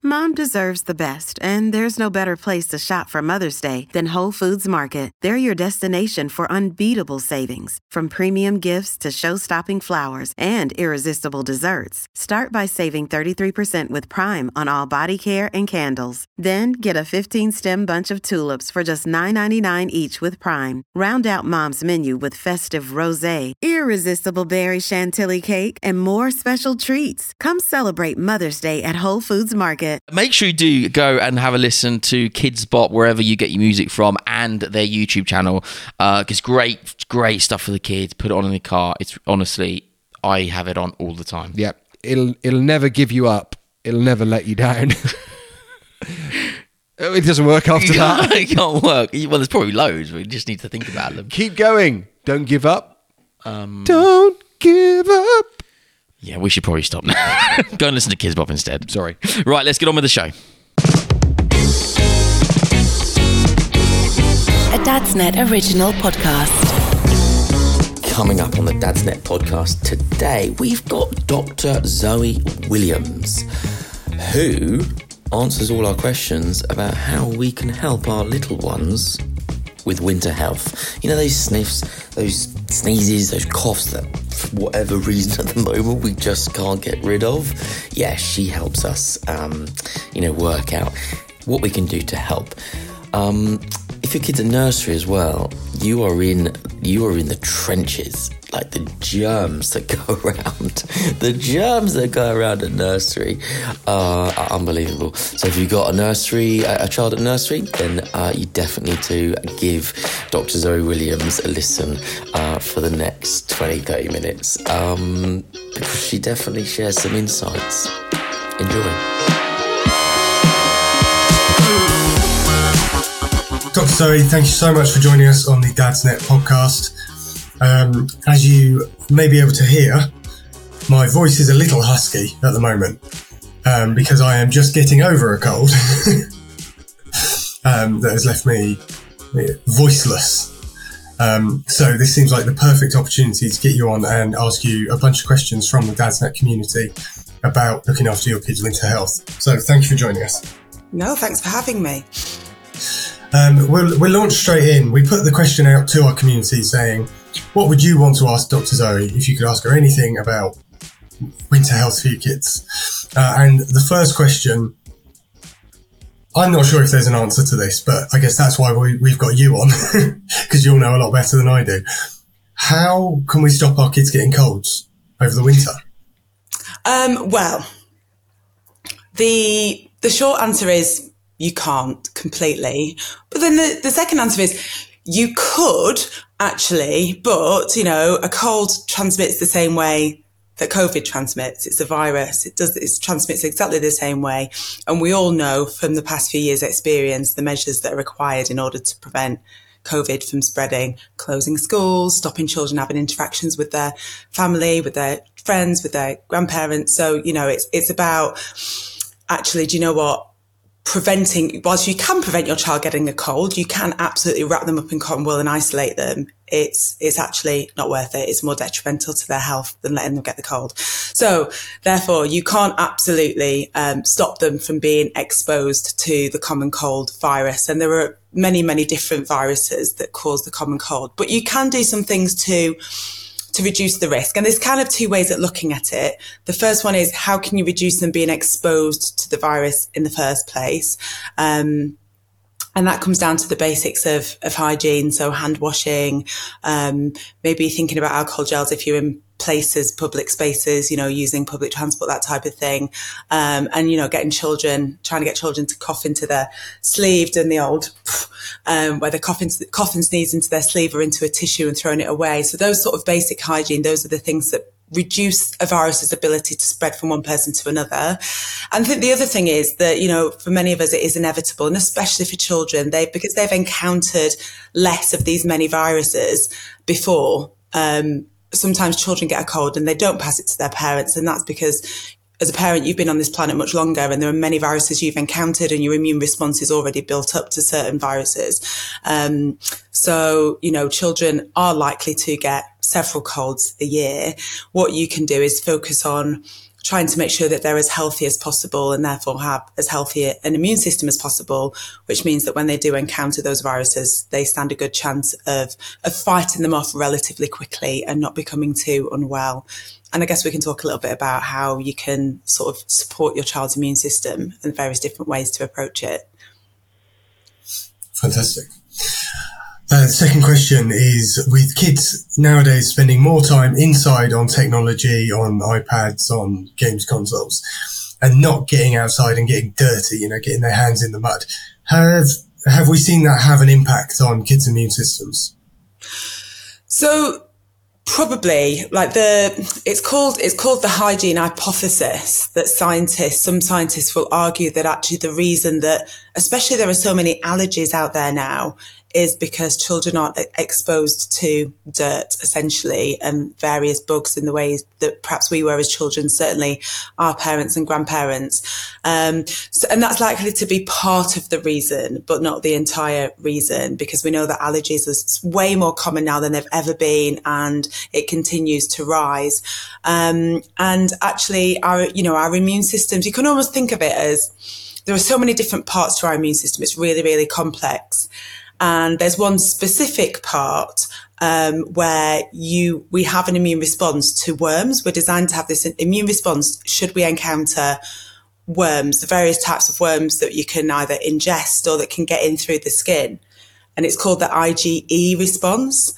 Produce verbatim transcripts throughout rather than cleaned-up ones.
Mom deserves the best, and there's no better place to shop for Mother's Day than Whole Foods Market. They're your destination for unbeatable savings, from premium gifts to show-stopping flowers and irresistible desserts. Start by saving thirty-three percent with Prime on all body care and candles. Then get a fifteen-stem bunch of tulips for just nine ninety-nine each with Prime. Round out Mom's menu with festive rosé, irresistible berry chantilly cake, and more special treats. Come celebrate Mother's Day at Whole Foods Market. Make sure you do go and have a listen to Kids Bop wherever you get your music from, and their YouTube channel. Uh, it's great, great stuff for the kids. Put it on in the car. It's honestly, I have it on all the time. Yep, it'll it'll never give you up. It'll never let you down. It doesn't work after that. It can't work. Well, there's probably loads. We just need to think about them. Keep going. Don't give up. Um, Don't give up. Yeah, we should probably stop now. Go and listen to Kids Bop instead. Sorry. Right, let's get on with the show. A Dadsnet original podcast. Coming up on the Dadsnet podcast today, we've got Doctor Zoe Williams, who answers all our questions about how we can help our little ones with winter health. You know, those sniffs, those sneezes, those coughs that for whatever reason at the moment we just can't get rid of. Yeah, she helps us, um, you know, work out what we can do to help. Um, if your kid's at nursery as well, you are in you are in the trenches. Like the germs that go around, the germs that go around at nursery are, are unbelievable. So if you've got a nursery, a, a child at nursery, then uh, you definitely need to give Doctor Zoe Williams a listen uh, for the next twenty, thirty minutes, um, because she definitely shares some insights. Enjoy. Doctor Zoe, thank you so much for joining us on the Dadsnet podcast. Um, as you may be able to hear, my voice is a little husky at the moment um, because I am just getting over a cold um, that has left me voiceless. Um, so this seems like the perfect opportunity to get you on and ask you a bunch of questions from the Dadsnet community about looking after your kids' winter health. So thank you for joining us. No, thanks for having me. Um, we'll, we'll launch straight in. We put the question out to our community saying, what would you want to ask Doctor Zoe if you could ask her anything about winter health for your kids? Uh, and the first question, I'm not sure if there's an answer to this, but I guess that's why we, we've got you on, because you'll know a lot better than I do. How can we stop our kids getting colds over the winter? Um, well, the the short answer is you can't completely. But then the, the second answer is you could actually, but, you know, a cold transmits the same way that COVID transmits. It's a virus. It does, it transmits exactly the same way. And we all know from the past few years' experience, the measures that are required in order to prevent COVID from spreading, closing schools, stopping children having interactions with their family, with their friends, with their grandparents. So, you know, it's, it's about actually, do you know what? Preventing, whilst you can prevent your child getting a cold, you can absolutely wrap them up in cotton wool and isolate them. It's, it's actually not worth it. It's more detrimental to their health than letting them get the cold. So therefore you can't absolutely, um, stop them from being exposed to the common cold virus. And there are many, many different viruses that cause the common cold, but you can do some things to to reduce the risk. And there's kind of two ways at looking at it. The first one is, how can you reduce them being exposed to the virus in the first place? Um, and that comes down to the basics of, of hygiene. So hand washing, um, maybe thinking about alcohol gels if you're in places, public spaces, you know, using public transport, that type of thing. Um, and, you know, getting children, trying to get children to cough into their sleeve, doing the old, um, where they cough, into, cough and sneeze into their sleeve or into a tissue and throwing it away. So those sort of basic hygiene, those are the things that reduce a virus's ability to spread from one person to another. And I think the other thing is that, you know, for many of us, it is inevitable, and especially for children, they, because they've encountered less of these many viruses before, um, sometimes children get a cold and they don't pass it to their parents. And that's because as a parent, you've been on this planet much longer and there are many viruses you've encountered and your immune response is already built up to certain viruses. Um, so, you know, children are likely to get several colds a year. What you can do is focus on trying to make sure that they're as healthy as possible and therefore have as healthy an immune system as possible, which means that when they do encounter those viruses, they stand a good chance of, of fighting them off relatively quickly and not becoming too unwell. And I guess we can talk a little bit about how you can sort of support your child's immune system and various different ways to approach it. Fantastic. Uh, the second question is, with kids nowadays spending more time inside on technology, on iPads, on games consoles, and not getting outside and getting dirty, you know, getting their hands in the mud, have have we seen that have an impact on kids' immune systems? So probably, like the it's called it's called the hygiene hypothesis, that scientists, some scientists will argue that actually the reason that, especially there are so many allergies out there now, is because children aren't exposed to dirt, essentially, and various bugs in the ways that perhaps we were as children, certainly our parents and grandparents. Um, so, and that's likely to be part of the reason, but not the entire reason, because we know that allergies is way more common now than they've ever been, and it continues to rise. Um, and actually, our, you know, our immune systems, you can almost think of it as there are so many different parts to our immune system. It's really, really complex. And there's one specific part um, where you we have an immune response to worms. We're designed to have this immune response should we encounter worms, the various types of worms that you can either ingest or that can get in through the skin. And it's called the I G E response.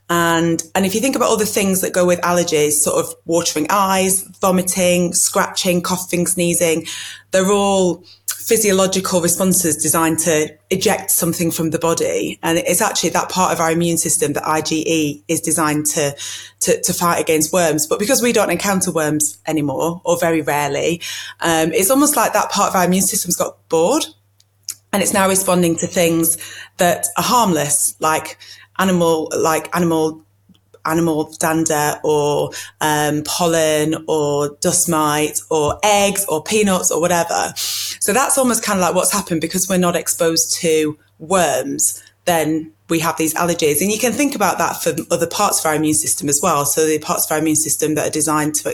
And and if you think about all the things that go with allergies, sort of watering eyes, vomiting, scratching, coughing, sneezing, they're all physiological responses designed to eject something from the body. And it's actually that part of our immune system that I G E is designed to, to, to fight against worms. But because we don't encounter worms anymore, or very rarely, um, it's almost like that part of our immune system's got bored, and it's now responding to things that are harmless, like animal, like animal animal dander, or um, pollen, or dust mite, or eggs, or peanuts, or whatever. So that's almost kind of like what's happened, because we're not exposed to worms, then we have these allergies. And you can think about that for other parts of our immune system as well. So the parts of our immune system that are designed to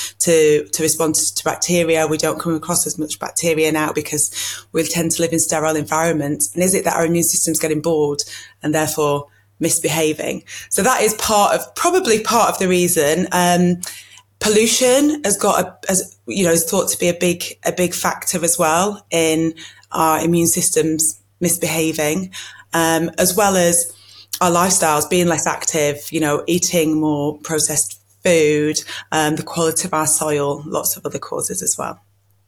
to to respond to bacteria, we don't come across as much bacteria now because we tend to live in sterile environments. And is it that our immune system's getting bored and therefore misbehaving? So that is part of, probably part of the reason. Um, pollution has got a, as you know, is thought to be a big, a big factor as well in our immune systems misbehaving, um, as well as our lifestyles, being less active, you know, eating more processed food, um, the quality of our soil, lots of other causes as well.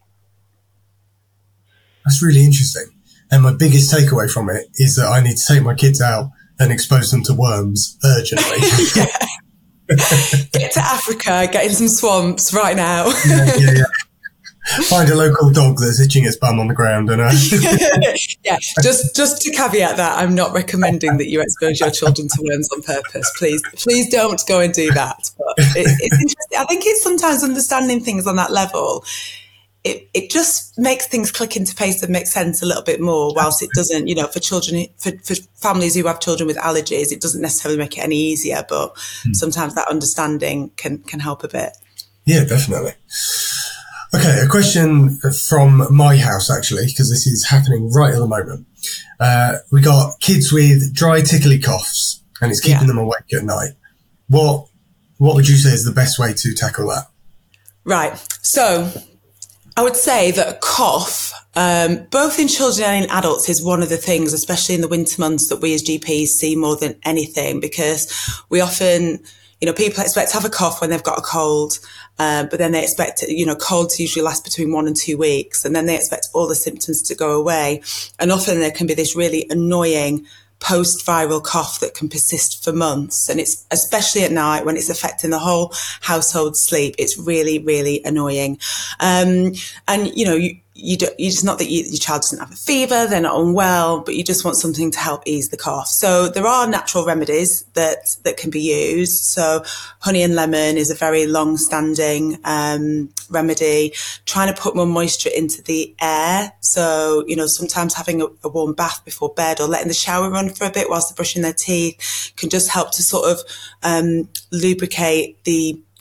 That's really interesting. And my biggest takeaway from it is that I need to take my kids out and expose them to worms urgently. Get to Africa, get in some swamps right now. yeah, yeah, yeah. Find a local dog that's itching its bum on the ground. And uh... yeah, just just to caveat that, I'm not recommending that you expose your children to worms on purpose. Please, please don't go and do that. But it, it's interesting. I think it's sometimes understanding things on that level. It, it just makes things click into place and make sense a little bit more, whilst it doesn't, you know, for children, for, for families who have children with allergies, it doesn't necessarily make it any easier, but hmm. sometimes that understanding can, can help a bit. Yeah, definitely. Okay, a question from my house, actually, because this is happening right at the moment. Uh, we got kids with dry, tickly coughs, and it's keeping yeah. them awake at night. What, what would you say is the best way to tackle that? Right. So I would say that a cough, um, both in children and in adults, is one of the things, especially in the winter months, that we as G Ps see more than anything, because we often, you know, people expect to have a cough when they've got a cold, uh, but then they expect, you know, colds usually last between one and two weeks, and then they expect all the symptoms to go away. And often there can be this really annoying post-viral cough that can persist for months. And it's especially at night when it's affecting the whole household's sleep. It's really, really annoying. Um, and, you know, you, you do, you just not that you, your child doesn't have a fever, they're not unwell, but you just want something to help ease the cough. So there are natural remedies that, that can be used. So honey and lemon is a very long-standing um, remedy. Trying to put more moisture into the air. So, you know, sometimes having a, a warm bath before bed, or letting the shower run for a bit whilst they're brushing their teeth, can just help to sort of um, lubricate the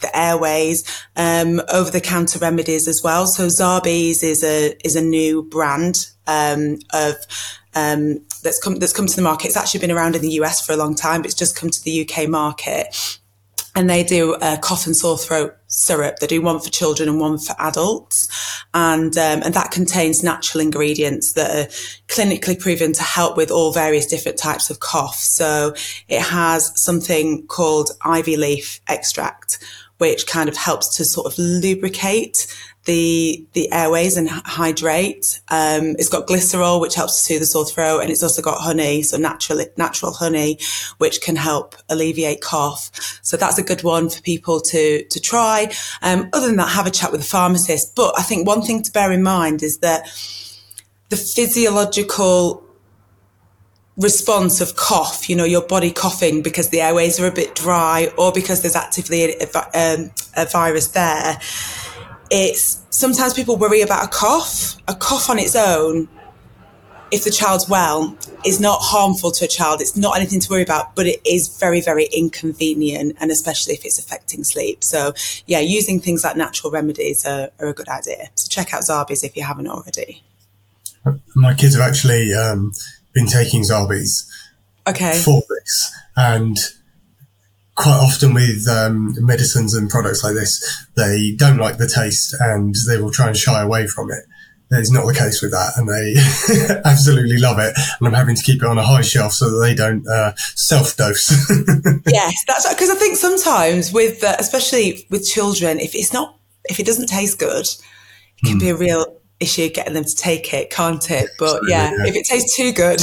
the airways, um, over-the-counter remedies as well. So Zarbee's is a is a new brand um, of um, that's come that's come to the market. It's actually been around in the U S for a long time, but it's just come to the U K market. And they do a cough and sore throat syrup. They do one for children and one for adults. And, um, and that contains natural ingredients that are clinically proven to help with all various different types of cough. So it has something called ivy leaf extract, which kind of helps to sort of lubricate the the airways and hydrate. Um, it's got glycerol, which helps to soothe the sore throat, and it's also got honey, so natural natural honey, which can help alleviate cough. So that's a good one for people to to try. Um, other than that, have a chat with a pharmacist. But I think one thing to bear in mind is that the physiological response of cough, you know, your body coughing because the airways are a bit dry or because there's actively a, a, a virus there. It's sometimes people worry about a cough. A cough on its own, if the child's well, is not harmful to a child. It's not anything to worry about, but it is very, very inconvenient, and especially if it's affecting sleep. So, yeah, using things like natural remedies are, are a good idea. So check out Zarbee's if you haven't already. My kids have actually um, been taking Zarbee's okay. for this, and quite often with um, medicines and products like this, they don't like the taste and they will try and shy away from it. That is not the case with that, and they absolutely love it. And I'm having to keep it on a high shelf so that they don't uh, self-dose. Yes, that's because I think sometimes with, uh, especially with children, if it's not, if it doesn't taste good, it can mm. be a real issue getting them to take it, can't it? But yeah, yeah, if it tastes too good,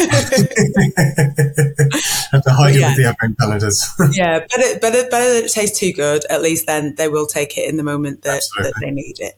have to hide but it yeah. with the advent calendars. yeah, better, better, better that it tastes too good. At least then they will take it in the moment that, that they need it.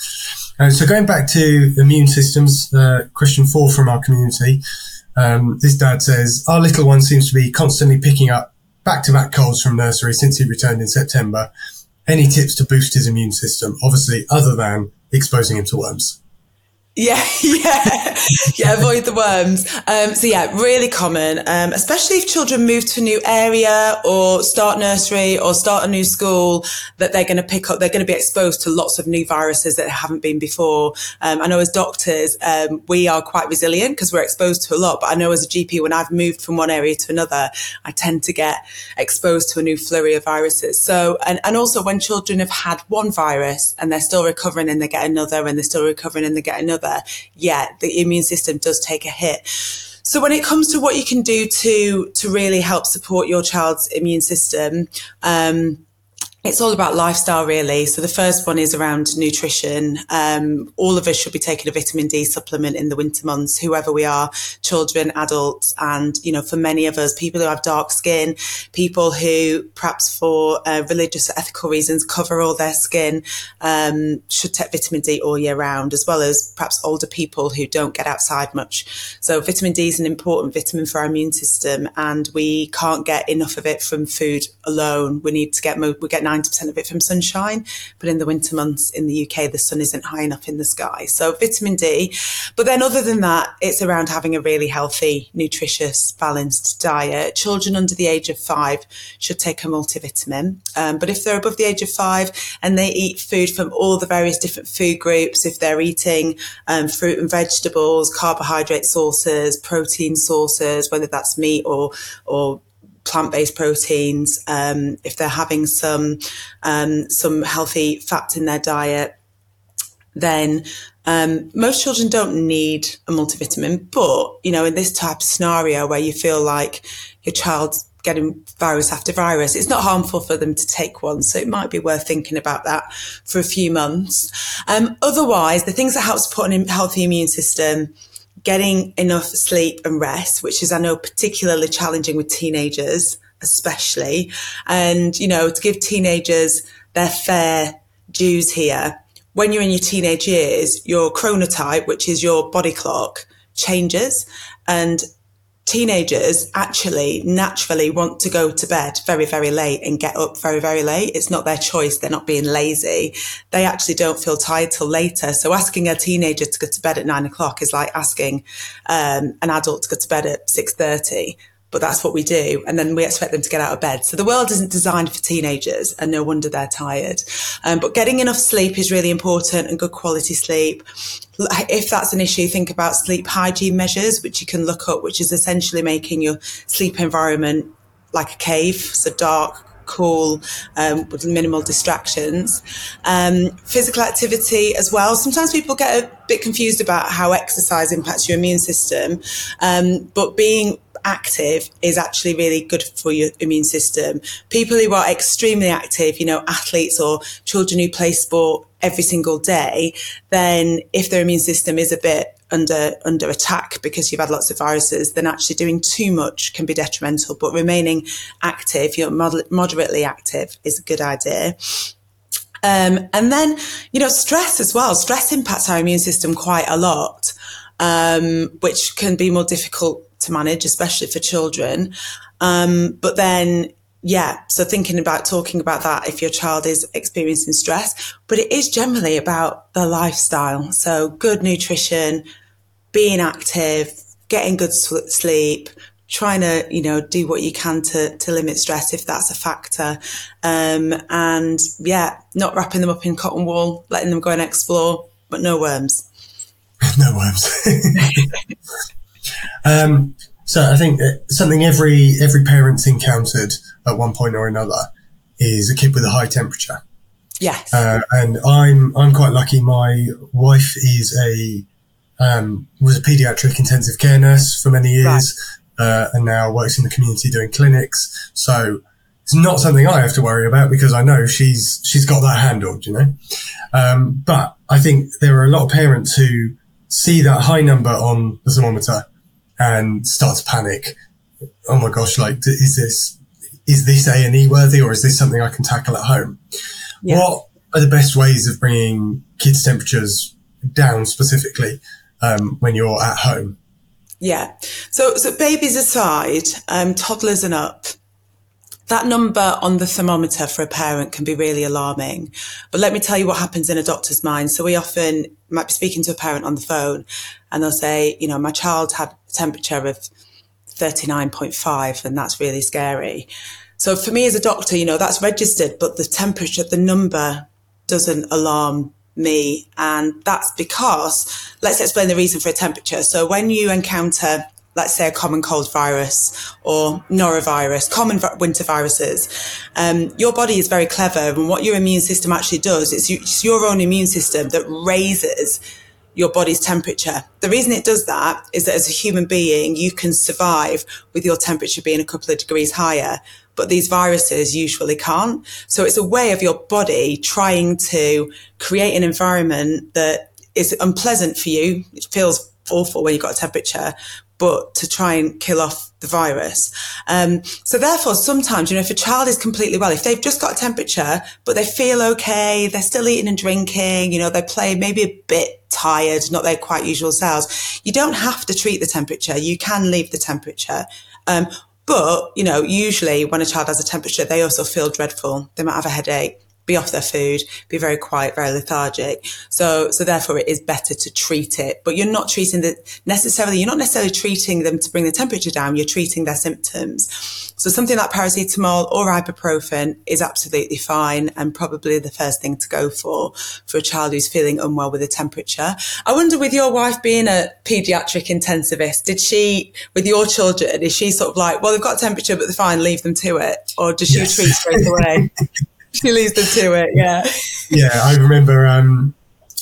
Uh, so going back to immune systems, uh, question four from our community. Um, this dad says, our little one seems to be constantly picking up back-to-back colds from nursery since he returned in September. Any tips to boost his immune system? Obviously, other than exposing him to worms. Yeah, yeah, yeah. Avoid the worms. Um, so yeah, really common, um, especially if children move to a new area or start nursery or start a new school, that they're going to pick up. They're going to be exposed to lots of new viruses that haven't been before. Um, I know as doctors, um, we are quite resilient because we're exposed to a lot. But I know as a G P, when I've moved from one area to another, I tend to get exposed to a new flurry of viruses. So, and and also when children have had one virus and they're still recovering and they get another, and they're still recovering and they get another. Yeah, the immune system does take a hit. So when it comes to what you can do to to really help support your child's immune system, um, it's all about lifestyle, really. So the first one is around nutrition. Um, all of us should be taking a vitamin D supplement in the winter months, whoever we are, children, adults. And, you know, for many of us, people who have dark skin, people who perhaps for uh, religious or ethical reasons cover all their skin, um, should take vitamin D all year round, as well as perhaps older people who don't get outside much. So vitamin D is an important vitamin for our immune system, and we can't get enough of it from food alone. We need to get, mo- we get ninety percent of it from sunshine, but in the winter months in the U K, the sun isn't high enough in the sky. So vitamin D. But then other than that, it's around having a really healthy, nutritious, balanced diet. Children under the age of five should take a multivitamin. Um, but if they're above the age of five and they eat food from all the various different food groups, if they're eating um, fruit and vegetables, carbohydrate sources, protein sources, whether that's meat or or plant-based proteins, um, if they're having some um, some healthy fats in their diet, then um, most children don't need a multivitamin. But, you know, in this type of scenario where you feel like your child's getting virus after virus, it's not harmful for them to take one. So it might be worth thinking about that for a few months. Um, otherwise, the things that help support a healthy immune system, getting enough sleep and rest, which is, I know, particularly challenging with teenagers, especially. And, you know, to give teenagers their fair dues here, when you're in your teenage years, your chronotype, which is your body clock, changes. And teenagers actually naturally want to go to bed very, very late and get up very, very late. It's not their choice. They're not being lazy. They actually don't feel tired till later. So asking a teenager to go to bed at nine o'clock is like asking um, an adult to go to bed at six thirty. but that's what we do. And then we expect them to get out of bed. So the world isn't designed for teenagers, and no wonder they're tired. Um, but getting enough sleep is really important, and good quality sleep. If that's an issue, think about sleep hygiene measures, which you can look up, which is essentially making your sleep environment like a cave, so dark, cool, um, with minimal distractions. Um, physical activity as well. Sometimes people get a bit confused about how exercise impacts your immune system, um, but being active is actually really good for your immune system. People who are extremely active, you know, athletes or children who play sport every single day, then if their immune system is a bit under under attack because you've had lots of viruses, then actually doing too much can be detrimental. But remaining active, you know, moder- moderately active is a good idea. Um, and then, you know, stress as well. Stress impacts our immune system quite a lot, um, which can be more difficult to manage, especially for children. Um, but then, yeah, so thinking about talking about that if your child is experiencing stress, but it is generally about the lifestyle. So good nutrition, being active, getting good sleep, trying to, you know, do what you can to, to limit stress if that's a factor. Um, and yeah, not wrapping them up in cotton wool, letting them go and explore, but no worms. No worms. um, so I think something every every parent's encountered at one point or another is a kid with a high temperature. Yes. Uh, and I'm I'm quite lucky. My wife is a um, was a paediatric intensive care nurse for many years, right. uh, and now works in the community doing clinics. So it's not something I have to worry about because I know she's she's got that handled, you know. Um, but I think there are a lot of parents who see that high number on the thermometer and start to panic. Oh my gosh, like, is this, is this A and E worthy, or is this something I can tackle at home? Yeah. What are the best ways of bringing kids' temperatures down specifically, um, when you're at home? Yeah. So, so babies aside, um, toddlers and up, that number on the thermometer for a parent can be really alarming. But let me tell you what happens in a doctor's mind. So we often might be speaking to a parent on the phone and they'll say, you know, my child had a temperature of thirty-nine point five and that's really scary. So for me as a doctor, you know, that's registered, but the temperature, the number doesn't alarm me. And that's because, let's explain the reason for a temperature. So when you encounter, let's say, a common cold virus or norovirus, common winter viruses, um, your body is very clever. And what your immune system actually does, is it's your own immune system that raises your body's temperature. The reason it does that is that as a human being, you can survive with your temperature being a couple of degrees higher, but these viruses usually can't. So it's a way of your body trying to create an environment that is unpleasant for you. It feels awful when you've got a temperature, but to try and kill off the virus. Um, so therefore, sometimes, you know, if a child is completely well, if they've just got a temperature, but they feel okay, they're still eating and drinking, you know, they play maybe a bit tired, not their quite usual selves, you don't have to treat the temperature. You can leave the temperature. Um, but, you know, usually when a child has a temperature, they also feel dreadful. They might have a headache, be off their food, be very quiet, very lethargic. So, so therefore it is better to treat it, but you're not treating the necessarily, you're not necessarily treating them to bring the temperature down. You're treating their symptoms. So something like paracetamol or ibuprofen is absolutely fine and probably the first thing to go for, for a child who's feeling unwell with a temperature. I wonder, with your wife being a paediatric intensivist, did she, with your children, is she sort of like, well, they've got a temperature, but they're fine, leave them to it? Or does she yes. treat straight away? She leaves them to it, yeah. Yeah, I remember um,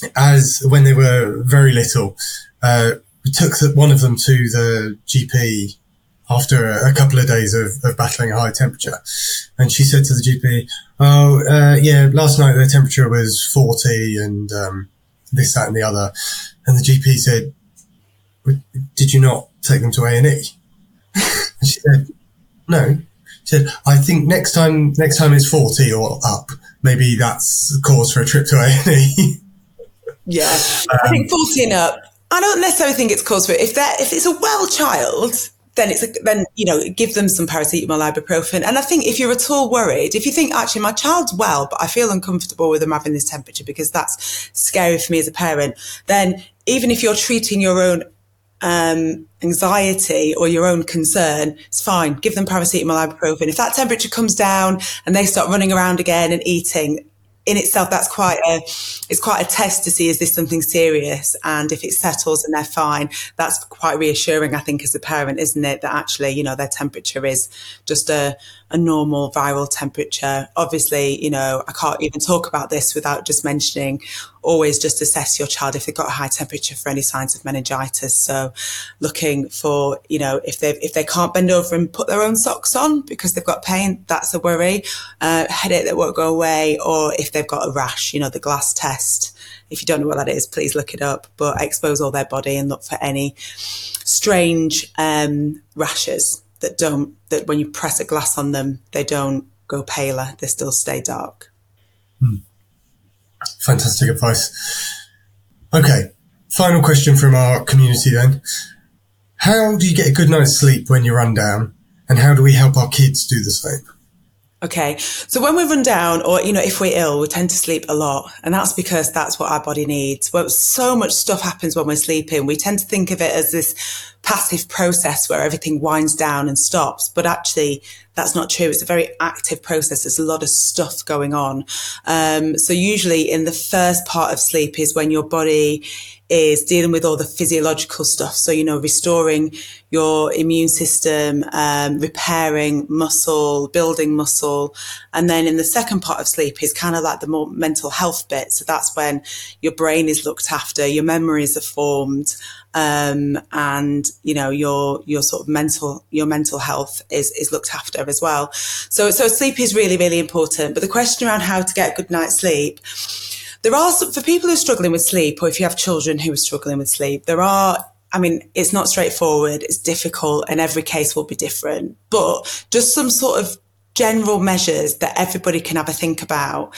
as when they were very little, uh, we took the, one of them to the G P after a, a couple of days of, of battling a high temperature. And she said to the G P, oh, uh, yeah, last night their temperature was forty and um, this, that and the other. And the G P said, did you not take them to A and E? And she said, no. She said, I think next time, next time it's forty or up, maybe that's cause for a trip to A and E. Yeah. Um, I think forty and up, I don't necessarily think it's cause for it. If they're, if it's a well child, then it's, a, then, you know, give them some paracetamol, ibuprofen. And I think if you're at all worried, if you think, actually, my child's well, but I feel uncomfortable with them having this temperature because that's scary for me as a parent, then even if you're treating your own um, anxiety or your own concern, it's fine. Give them paracetamol, ibuprofen. If that temperature comes down and they start running around again and eating, in itself, that's quite a, it's quite a test to see, is this something serious? And if it settles and they're fine, that's quite reassuring, I think, as a parent, isn't it? That actually, you know, their temperature is just a, a normal viral temperature. Obviously, you know, I can't even talk about this without just mentioning, always just assess your child if they've got a high temperature for any signs of meningitis. So looking for, you know, if they if they can't bend over and put their own socks on because they've got pain, that's a worry. Uh, headache that won't go away, or if they've got a rash, you know, the glass test. If you don't know what that is, please look it up. But expose all their body and look for any strange um, rashes that don't, that when you press a glass on them, they don't go paler, they still stay dark. Hmm. Fantastic advice. Okay, final question from our community then. How do you get a good night's sleep when you run down, and how do we help our kids do the same? Okay, so when we run down, or, you know, if we're ill, we tend to sleep a lot. And that's because that's what our body needs. Well, so much stuff happens when we're sleeping. We tend to think of it as this passive process where everything winds down and stops. But actually, that's not true. It's a very active process. There's a lot of stuff going on. Um, so usually in the first part of sleep is when your body is dealing with all the physiological stuff. So, you know, restoring your immune system, um, repairing muscle, building muscle. And then in the second part of sleep is kind of like the more mental health bit. So that's when your brain is looked after, your memories are formed, um, and, you know, your, your sort of mental, your mental health is, is looked after as well. So, so sleep is really, really important. But the question around how to get a good night's sleep, there are some, for people who are struggling with sleep, or if you have children who are struggling with sleep, there are, I mean, it's not straightforward, it's difficult, and every case will be different, but just some sort of general measures that everybody can have a think about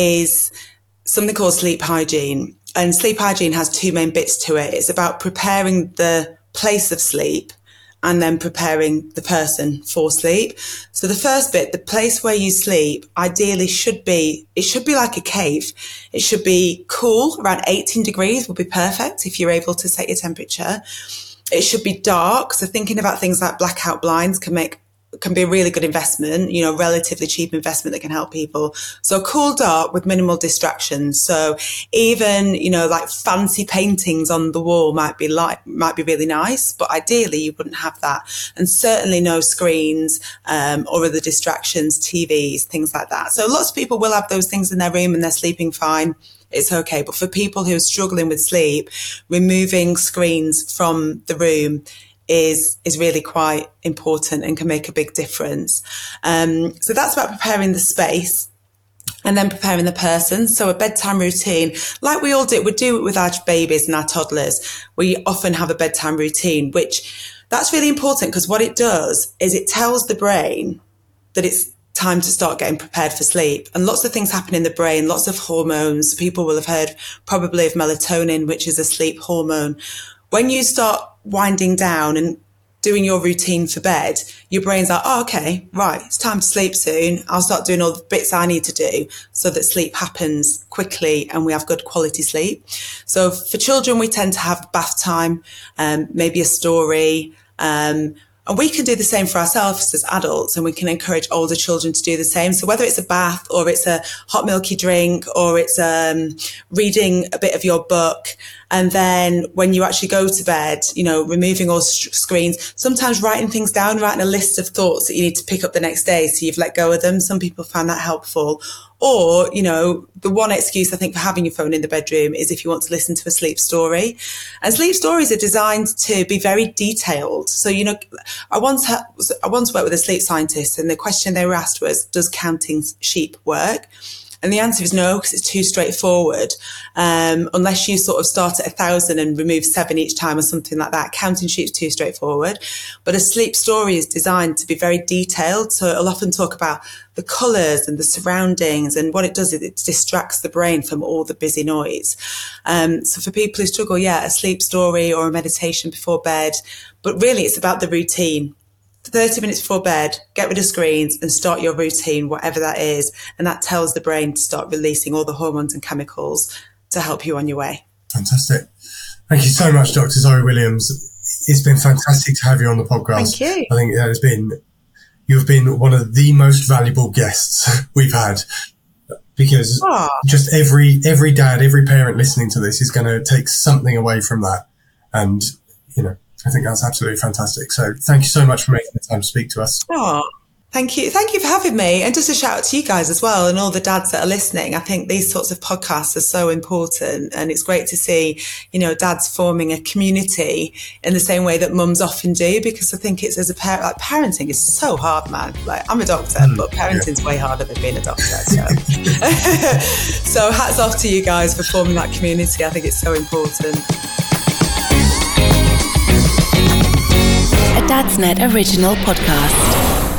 is something called sleep hygiene. And sleep hygiene has two main bits to it. It's about preparing the place of sleep and then preparing the person for sleep. So the first bit, the place where you sleep, ideally should be, it should be like a cave. It should be cool, around eighteen degrees would be perfect if you're able to set your temperature. It should be dark. So thinking about things like blackout blinds can make, can be a really good investment, you know, relatively cheap investment that can help people. So cool, dark with minimal distractions. So even, you know, like fancy paintings on the wall might be like, might be really nice, but ideally you wouldn't have that. And certainly no screens, um, or other distractions, T Vs, things like that. So lots of people will have those things in their room and they're sleeping fine. It's okay. But for people who are struggling with sleep, removing screens from the room is is really quite important and can make a big difference. Um, so that's about preparing the space and then preparing the person. So a bedtime routine, like we all do, we do it with our babies and our toddlers. We often have a bedtime routine, which that's really important because what it does is it tells the brain that it's time to start getting prepared for sleep. And lots of things happen in the brain, lots of hormones. People will have heard probably of melatonin, which is a sleep hormone. When you start winding down and doing your routine for bed, your brain's like, oh, okay, right, it's time to sleep soon. I'll start doing all the bits I need to do so that sleep happens quickly and we have good quality sleep. So for children, we tend to have bath time, um, maybe a story, um, and we can do the same for ourselves as adults, and we can encourage older children to do the same. So whether it's a bath or it's a hot milky drink or it's um, reading a bit of your book, and then when you actually go to bed, you know, removing all st- screens, sometimes writing things down, writing a list of thoughts that you need to pick up the next day so you've let go of them. Some people find that helpful. Or, you know, the one excuse I think for having your phone in the bedroom is if you want to listen to a sleep story. And sleep stories are designed to be very detailed. So, you know, I once ha- I once worked with a sleep scientist, and the question they were asked was, does counting sheep work? And the answer is no, because it's too straightforward. Um, unless you sort of start at a thousand and remove seven each time or something like that. Counting sheep is too straightforward. But a sleep story is designed to be very detailed. So it'll often talk about the colours and the surroundings, and what it does is it distracts the brain from all the busy noise. Um, so for people who struggle, yeah, a sleep story or a meditation before bed. But really it's about the routine. thirty minutes before bed, get rid of screens and start your routine, whatever that is. And that tells the brain to start releasing all the hormones and chemicals to help you on your way. Fantastic. Thank you so much, Doctor Zoe Williams. it's been fantastic to have you on the podcast. Thank you. I think that has been, you've been one of the most valuable guests we've had, because Aww. just every every dad, every parent listening to this is going to take something away from that. And, you know, I think that's absolutely fantastic. So thank you so much for making the time to speak to us. Oh, thank you. Thank you for having me. And just a shout out to you guys as well and all the dads that are listening. I think these sorts of podcasts are so important, and it's great to see, you know, dads forming a community in the same way that mums often do, because I think it's as a parent, like parenting is so hard, man. Like I'm a doctor, mm, but parenting's yeah. way harder than being a doctor. So. So hats off to you guys for forming that community. I think it's so important. A Dadsnet original podcast.